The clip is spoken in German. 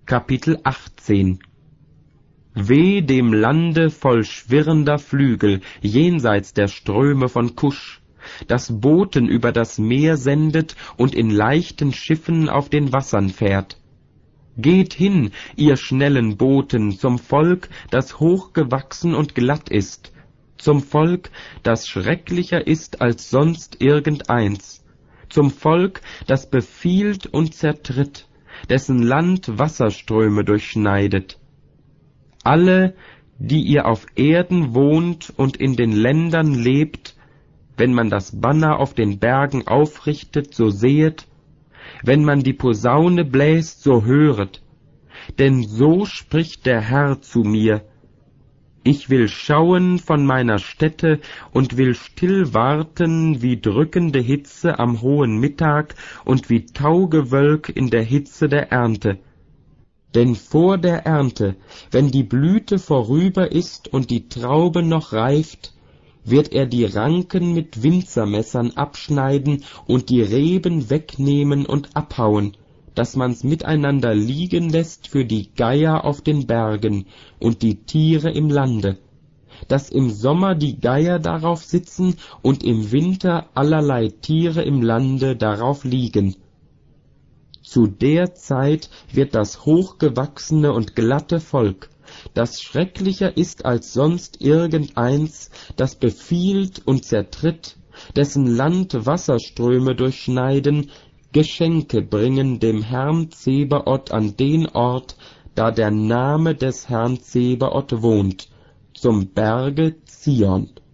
Kapitel 18. Weh dem Lande voll schwirrender Flügel, jenseits der Ströme von Kusch, das Boten über das Meer sendet und in leichten Schiffen auf den Wassern fährt. Geht hin, ihr schnellen Boten, zum Volk, das hochgewachsen und glatt ist, zum Volk, das schrecklicher ist als sonst irgendeins, zum Volk, das befiehlt und zertritt, dessen Land Wasserströme durchschneidet. Alle, die ihr auf Erden wohnt und in den Ländern lebt, wenn man das Banner auf den Bergen aufrichtet, so sehet, wenn man die Posaune bläst, so höret. Denn so spricht der Herr zu mir: Ich will schauen von meiner Stätte und will still warten wie drückende Hitze am hohen Mittag und wie Taugewölk in der Hitze der Ernte. Denn vor der Ernte, wenn die Blüte vorüber ist und die Traube noch reift, wird er die Ranken mit Winzermessern abschneiden und die Reben wegnehmen und abhauen, dass man's miteinander liegen lässt für die Geier auf den Bergen und die Tiere im Lande, dass im Sommer die Geier darauf sitzen und im Winter allerlei Tiere im Lande darauf liegen. Zu der Zeit wird das hochgewachsene und glatte Volk, das schrecklicher ist als sonst irgendeins, das befiehlt und zertritt, dessen Land Wasserströme durchschneiden, Geschenke bringen dem Herrn Zebaoth an den Ort, da der Name des Herrn Zebaoth wohnt, zum Berge Zion.